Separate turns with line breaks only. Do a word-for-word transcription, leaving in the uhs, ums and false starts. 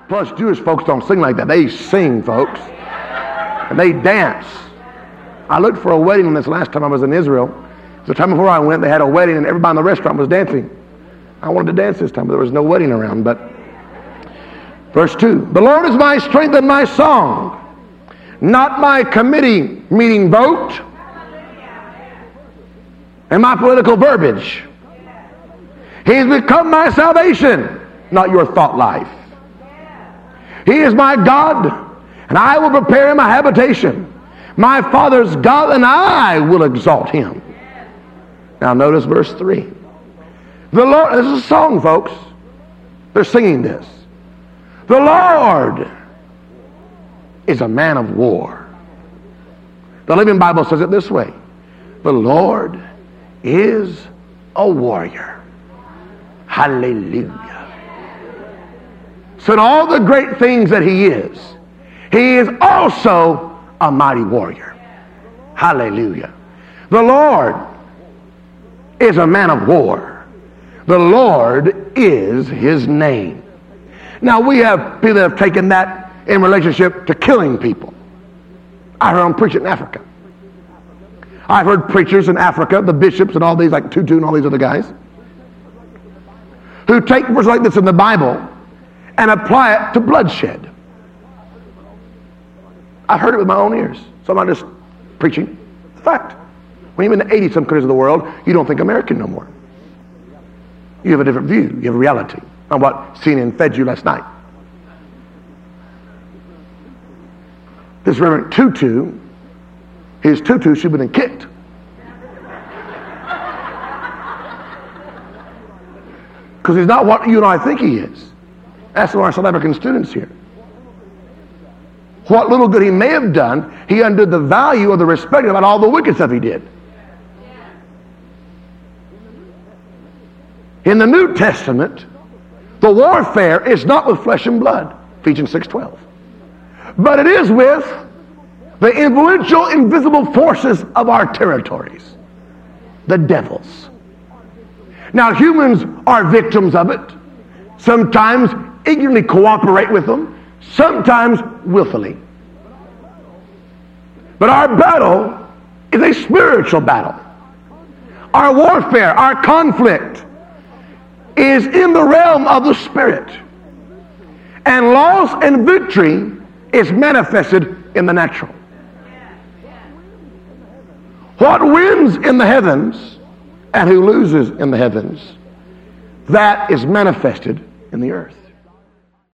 Plus, Jewish folks don't sing like that. They sing, folks. And they dance. I looked for a wedding this last time I was in Israel. The time before I went, they had a wedding and everybody in the restaurant was dancing. I wanted to dance this time, but there was no wedding around. But verse two, the Lord is my strength and my song, not my committee meeting vote and my political verbiage. He's become my salvation, not your thought life. He is my God, and I will prepare him a habitation. My Father's God, and I will exalt him. Now notice verse three. The Lord, this is a song, folks. They're singing this. The Lord is a man of war. The Living Bible says it this way. The Lord is a warrior. Hallelujah. So in all the great things that he is, he is also a mighty warrior. Hallelujah. The Lord is a man of war. The Lord is his name. Now we have people that have taken that in relationship to killing people. I heard them preach it in Africa. I've heard preachers in Africa, the bishops and all these, like Tutu and all these other guys, who take verses like this in the Bible and apply it to bloodshed. I've heard it with my own ears. So I'm not just preaching. It's a fact. When you're in the eighty-some countries of the world, you don't think American no more. You have a different view. You have reality on what C N N fed you last night. This Reverend Tutu, his tutu should have been kicked. Because he's not what you and I think he is. Ask one of our South African students here. What little good he may have done, he undid the value or the respect about all the wicked stuff he did. In the New Testament, the warfare is not with flesh and blood, Ephesians six twelve. But it is with the influential, invisible forces of our territories, the devils. Now, humans are victims of it. Sometimes ignorantly cooperate with them, sometimes willfully. But our battle is a spiritual battle. Our warfare, our conflict is in the realm of the Spirit. And loss and victory is manifested in the natural. What wins in the heavens and who loses in the heavens, that is manifested in the earth.